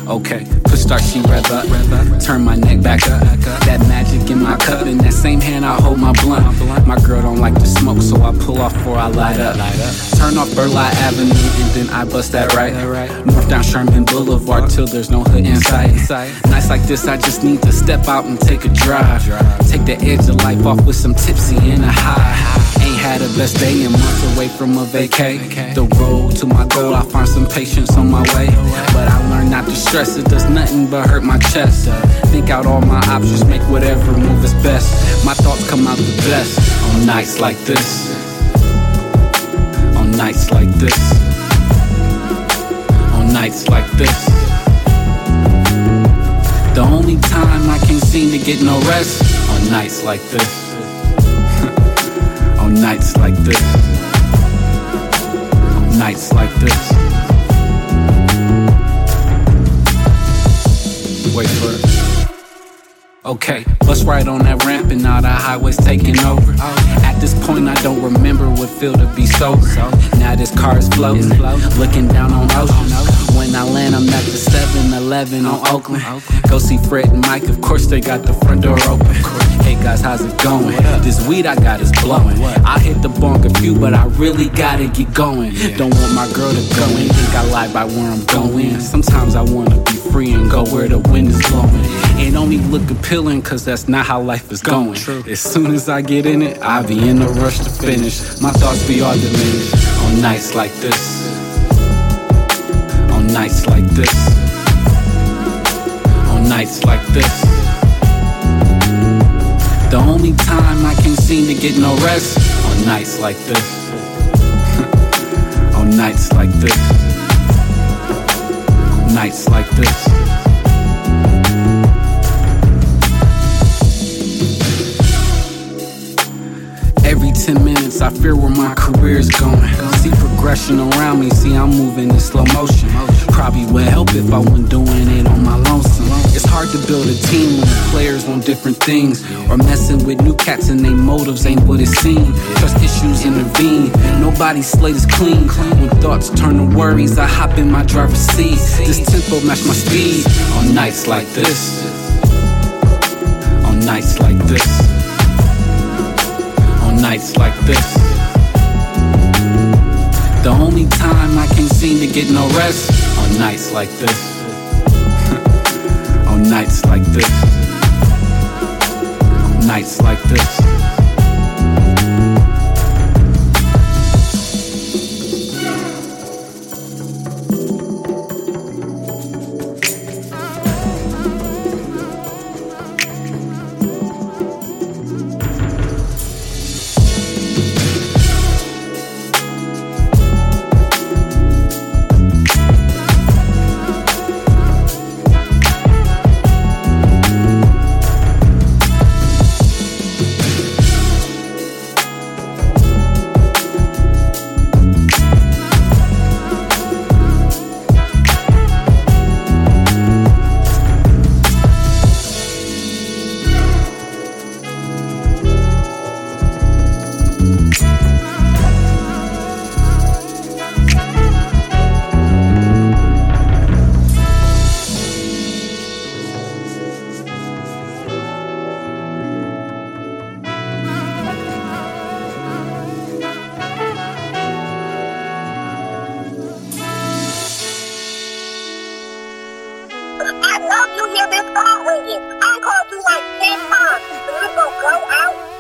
Okay, push start, she rev up, turn my neck back up. That magic in my cup, in that same hand I hold my blunt. My girl don't like to smoke, so I pull off before I light up. Turn off Burleigh Avenue, and then I bust that right. North down Sherman Boulevard till there's no hood in sight. Nights like this, I just need to step out and take a drive. Take the edge of life off with some tipsy and a high. Ain't had a best day in months away from a vacay. The road to my goal, I find some patience on my way. But I learned not to stress, it does nothing but hurt my chest. Think out all my options, make whatever move is best. My thoughts come out the best on nights like this. On nights like this. On nights like this. The only time I can't seem to get no rest. On nights like this. On nights like this. On nights like this. Wait for it. Okay, bus right on that ramp and now the highway's taking over. At this point I don't remember what feel to be sober. Now this car is floating, looking down on oceans. When I land I'm at the 7-Eleven on Oakland. Go see Fred and Mike, of course they got the front door open. Hey guys, how's it going? This weed I got is blowing. I hit the bunk a few, but I really gotta get going. Don't want my girl to go in, think I lie by where I'm going. Sometimes I wanna be free and go where the wind is blowing. It only look appealing cause that's not how life is going. As soon as I get in it, I be in a rush to finish. My thoughts be all diminished on nights like this. On nights like this. On nights like this. The only time I can't seem to get no rest. On nights like this. On nights like this. On nights like this. Every 10 minutes I fear where my career's going. See progression around me, see I'm moving in slow motion. Probably would help if I wasn't doing it on my lonesome. It's hard to build a team when the players want different things, or messing with new cats and their motives ain't what it seems. Trust issues intervene, nobody's slate is clean. When thoughts turn to worries, I hop in my driver's seat. This tempo match my speed on nights like this. On nights like this. On nights like this. The only time I can't seem to get no rest. On nights like this. On nights like this. On nights like this. I love you hear this phone ringing. I called you like 10 times. The go out.